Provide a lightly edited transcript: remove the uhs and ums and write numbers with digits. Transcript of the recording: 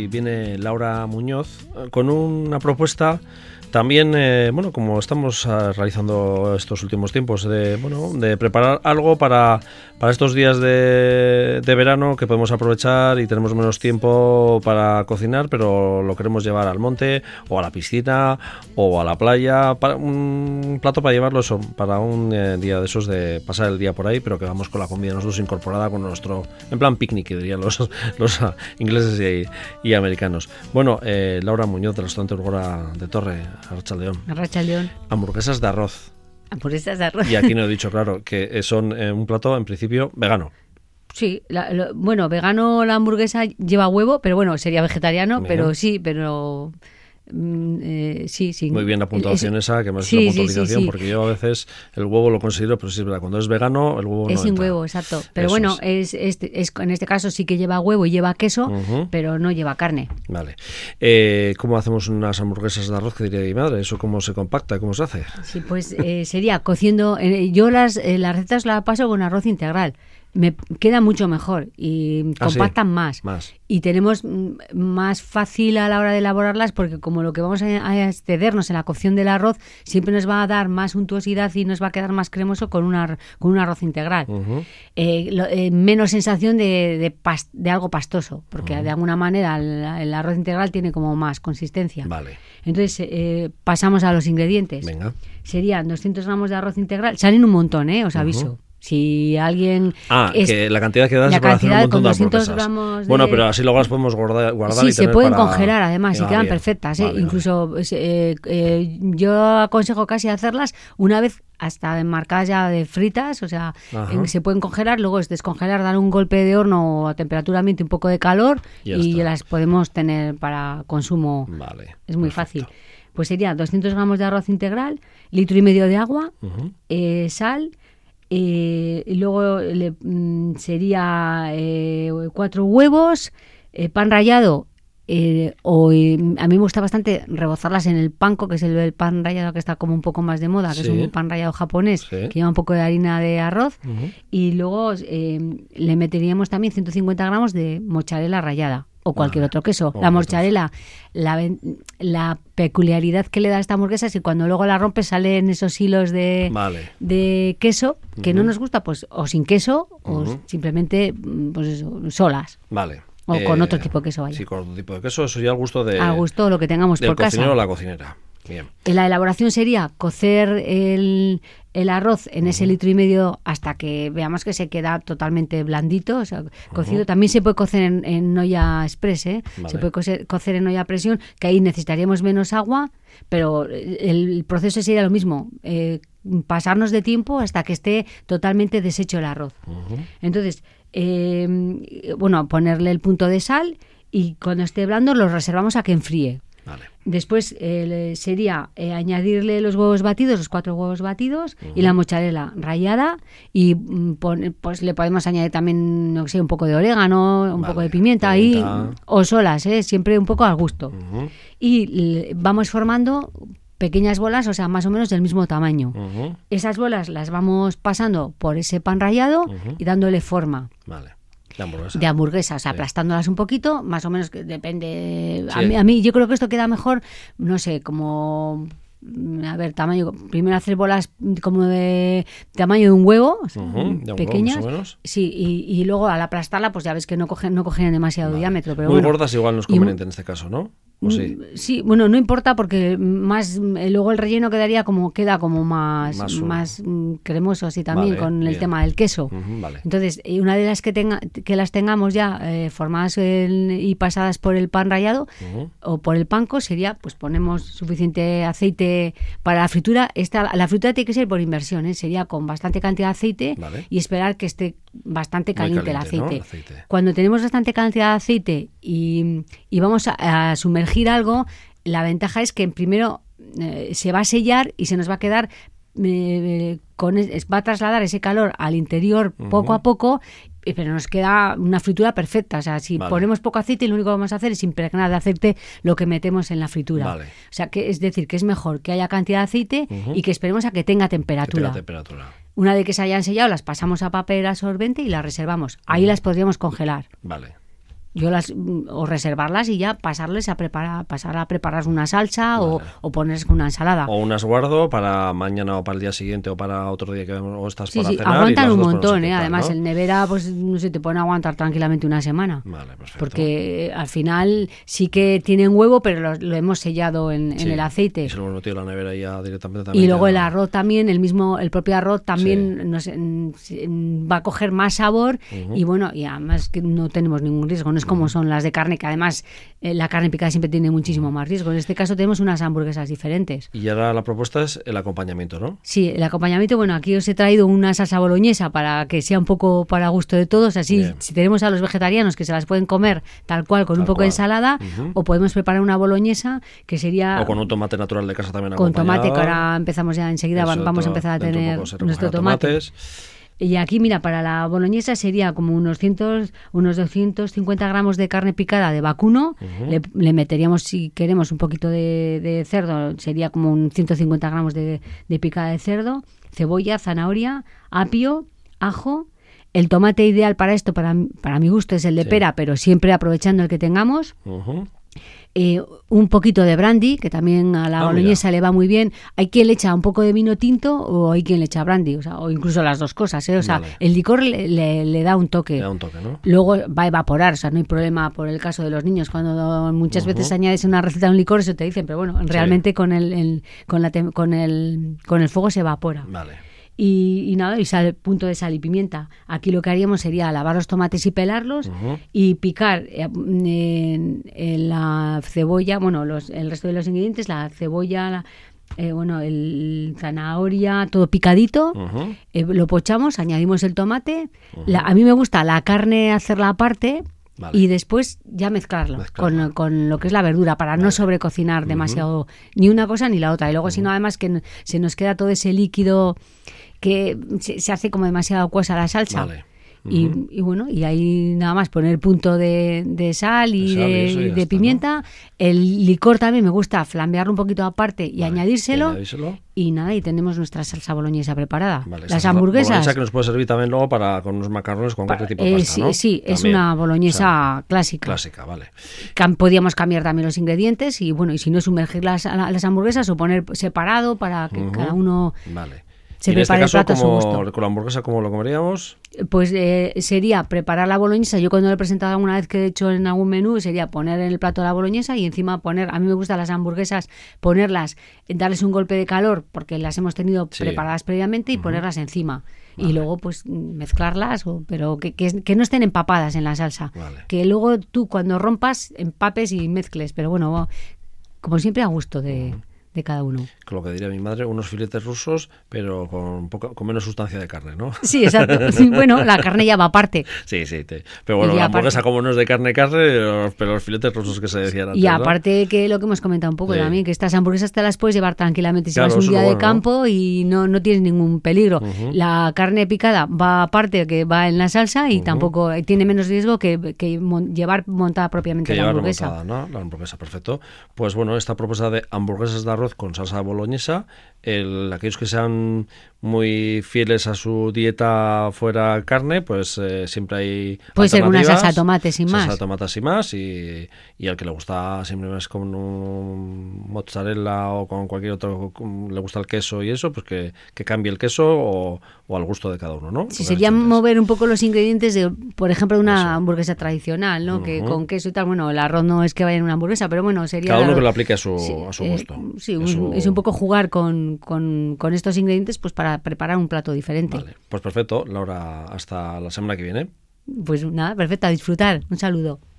y viene Laura Muñoz con una propuesta también, como estamos realizando estos últimos tiempos, de preparar algo para estos días de verano que podemos aprovechar y tenemos menos tiempo para cocinar, pero lo queremos llevar al monte o a la piscina o a la playa, para un plato para llevarlo eso, para un día de esos de pasar el día por ahí, pero que vamos con la comida nosotros incorporada con nuestro, en plan picnic, dirían los ingleses y americanos. Bueno, Laura Muñoz del restaurante Urgora de Torre, Arratsaldeon. Arratsaldeon. Hamburguesas de arroz. Hamburguesas de arroz. Y aquí no he dicho, claro, que son un plato en principio vegano. Sí, vegano la hamburguesa lleva huevo, pero bueno, sería vegetariano, bien. Pero sí, pero... sí. Muy bien la puntuación esa, que más es una puntualización, porque yo a veces el huevo lo considero, pero sí es verdad, cuando es vegano el huevo es no sin entra. huevo, exacto. Pero bueno, es en este caso sí que lleva huevo y lleva queso, pero no lleva carne. Vale. ¿Cómo hacemos unas hamburguesas de arroz, que diría mi madre? ¿Eso cómo se compacta? ¿Cómo se hace? Sí, pues sería cociendo. Yo las recetas las paso con arroz integral. Me queda mucho mejor y compactan más. Y tenemos más fácil a la hora de elaborarlas, porque como lo que vamos a excedernos en la cocción del arroz siempre nos va a dar más untuosidad y nos va a quedar más cremoso con un arroz integral. Menos sensación de algo pastoso, porque de alguna manera el arroz integral tiene como más consistencia. Vale. Entonces pasamos a los ingredientes. Venga. Serían 200 gramos de arroz integral. Salen un montón, os aviso. Si alguien... que la cantidad que das para hacer un montón de hamburguesas. Bueno, pero así luego las podemos guardar sí, y se pueden congelar además y quedan bien. Perfectas. Vale, incluso yo aconsejo casi hacerlas una vez hasta enmarcadas ya de fritas, o sea, se pueden congelar, luego es descongelar, dar un golpe de horno a temperatura ambiente, un poco de calor y las podemos tener para consumo. Vale, es muy fácil. Pues sería 200 gramos de arroz integral, 1,5 litros de agua, sal... y luego sería 4 huevos, pan rallado, a mí me gusta bastante rebozarlas en el panko, que es el pan rallado que está como un poco más de moda, que es un pan rallado japonés, que lleva un poco de harina de arroz, y luego le meteríamos también 150 gramos de mozzarella rallada o cualquier otro queso. La mozzarella, la peculiaridad que le da a esta hamburguesa es que cuando luego la rompes salen esos hilos de queso, que no nos gusta, pues o sin queso o simplemente pues eso, solas. Vale. O con otro tipo de queso, vaya. Sí, con otro tipo de queso, eso ya al gusto de... Al gusto lo que tengamos por casa. Del cocinero o la cocinera. Bien. La elaboración sería cocer el arroz en ese 1,5 litros hasta que veamos que se queda totalmente blandito, o sea, cocido. También se puede cocer en olla express, Vale. Se puede cocer en olla a presión, que ahí necesitaríamos menos agua, pero el proceso sería lo mismo, pasarnos de tiempo hasta que esté totalmente deshecho el arroz. Entonces, ponerle el punto de sal y cuando esté blando lo reservamos a que enfríe. Vale. Después sería añadirle los huevos batidos, los 4 huevos batidos y la mozzarella rallada y pues le podemos añadir también, no sé, un poco de orégano, un poco de pimienta ahí, o solas, siempre un poco al gusto. Y vamos formando pequeñas bolas, o sea, más o menos del mismo tamaño. Esas bolas las vamos pasando por ese pan rallado y dándole forma. Vale. De hamburguesa, o sea, aplastándolas un poquito, más o menos, que depende. A mí yo creo que esto queda mejor, no sé, como... A ver, tamaño, primero hacer bolas como de tamaño de un huevo, pequeñas, huevo, más o menos. Sí, y luego al aplastarla, pues ya ves que no cogen demasiado diámetro. Pero muy gordas igual no es conveniente en este caso, ¿no? ¿O sí? Sí, bueno, no importa porque más luego el relleno queda como más cremoso así también, con el tema del queso. Vale. Entonces, una de las que las tengamos ya formadas y pasadas por el pan rallado o por el panko sería, pues ponemos suficiente aceite para la fritura. La fritura tiene que ser por inversión, sería con bastante cantidad de aceite y esperar que esté bastante caliente el aceite. ¿No? El aceite. Cuando tenemos bastante cantidad de aceite y vamos a sumergir algo, la ventaja es que primero se va a sellar y se nos va a quedar va a trasladar ese calor al interior poco a poco, pero nos queda una fritura perfecta. O sea, si ponemos poco aceite, lo único que vamos a hacer es impregnar de aceite lo que metemos en la fritura. O sea, que es decir, que es mejor que haya cantidad de aceite y que esperemos a que tenga temperatura. Una vez que se hayan sellado, las pasamos a papel absorbente y las reservamos. Ahí las podríamos congelar. Vale. o reservarlas y ya pasar a preparar una salsa o ponerles con una ensalada. O unas guardo para mañana o para el día siguiente o para otro día que o estás Sí, para sí, cenar. aguantan un montón, tal, además ¿no? el nevera, pues no sé, te pueden aguantar tranquilamente una semana. Vale, perfecto. Porque al final sí que tienen huevo, pero lo hemos sellado en el aceite. Y se lo hemos metido en la nevera ya directamente también. Y luego el arroz también, el propio arroz también va a coger más sabor y bueno, y además que no tenemos ningún riesgo, no es como son las de carne, que además la carne picada siempre tiene muchísimo más riesgo. En este caso tenemos unas hamburguesas diferentes. Y ahora la propuesta es el acompañamiento, ¿no? Sí, el acompañamiento, bueno, aquí os he traído una salsa boloñesa para que sea un poco para gusto de todos, así Bien. si tenemos a los vegetarianos que se las pueden comer tal cual con un poco de ensalada, o podemos preparar una boloñesa que sería... O con un tomate natural de casa también con acompañado. tomate, que ahora empezamos ya enseguida, vamos a empezar a tener nuestro tomate. Tomates. Y aquí, mira, para la boloñesa sería como unos 250 gramos de carne picada de vacuno. Le meteríamos, si queremos, un poquito de cerdo, sería como un 150 gramos de picada de cerdo, cebolla, zanahoria, apio, ajo. El tomate ideal para esto, para mi gusto, es el de pera, pero siempre aprovechando el que tengamos. Un poquito de brandy, que también a la boloñesa le va muy bien. Hay quien le echa un poco de vino tinto o hay quien le echa brandy, o incluso las dos cosas, ¿eh? O sea, el licor le da un toque. Le da un toque, ¿no? Luego va a evaporar, o sea, no hay problema por el caso de los niños. Cuando muchas veces añades una receta de un licor, eso te dicen, pero bueno, realmente con el fuego se evapora. Vale. Y nada, punto de sal y pimienta. Aquí lo que haríamos sería lavar los tomates y pelarlos y picar la cebolla, bueno, el resto de los ingredientes, la cebolla, el zanahoria, todo picadito, lo pochamos, añadimos el tomate. A mí me gusta la carne hacerla aparte. Vale. Y después ya mezclarlo. Con lo que es la verdura para no sobrecocinar demasiado ni una cosa ni la otra. Y luego si no, además que se nos queda todo ese líquido que se hace como demasiado acuosa la salsa. Vale. Y bueno, y ahí nada más poner punto de sal y de pimienta. ¿No? El licor también me gusta flambearlo un poquito aparte y añadírselo. Y nada, y tenemos nuestra salsa boloñesa preparada. Vale, las hamburguesas. Boloñesa que nos puede servir también luego con unos macarrones con cualquier tipo de pasta, ¿no? Sí, es una boloñesa clásica. Clásica, vale. Podíamos cambiar también los ingredientes y bueno, y si no, sumergir las hamburguesas o poner separado para que cada uno... Vale. Se en este caso, con la hamburguesa, ¿cómo lo comeríamos? Pues sería preparar la boloñesa. Yo cuando lo he presentado alguna vez que he hecho en algún menú, sería poner en el plato la boloñesa y encima a mí me gustan las hamburguesas, ponerlas, darles un golpe de calor porque las hemos tenido preparadas previamente y ponerlas encima. Vale. Y luego pues mezclarlas, pero que no estén empapadas en la salsa. Vale. Que luego tú cuando rompas empapes y mezcles, pero bueno, como siempre a gusto de cada uno. Con lo que diría mi madre, unos filetes rusos, pero con menos sustancia de carne, ¿no? Sí, exacto. Sí, bueno, la carne ya va aparte. Sí. Pero bueno, la hamburguesa como no es de carne, pero los filetes rusos que se decían antes, y aparte que lo que hemos comentado un poco también, que estas hamburguesas te las puedes llevar tranquilamente si vas un día de campo y no tienes ningún peligro. La carne picada va aparte, que va en la salsa y tampoco tiene menos riesgo que llevar montada propiamente la hamburguesa. Montada, ¿no? La hamburguesa, perfecto. Pues bueno, esta propuesta de hamburguesas de arroz con salsa boloñesa, aquellos que sean muy fieles a su dieta fuera carne, pues siempre hay puede ser una salsa de tomate sin más. Salsa de tomate sin más y al que le gusta siempre más con un mozzarella o con cualquier otro, le gusta el queso y eso, pues que cambie el queso o al gusto de cada uno, ¿no? Sí, sería mover un poco los ingredientes de, por ejemplo, una hamburguesa tradicional, ¿no? Que con queso y tal, bueno, el arroz no es que vaya en una hamburguesa, pero bueno, sería... Cada uno que lo aplique a su gusto. Sí, es un poco jugar con estos ingredientes pues para preparar un plato diferente. Vale, pues perfecto, Laura, hasta la semana que viene. Pues nada, perfecto, a disfrutar. Un saludo.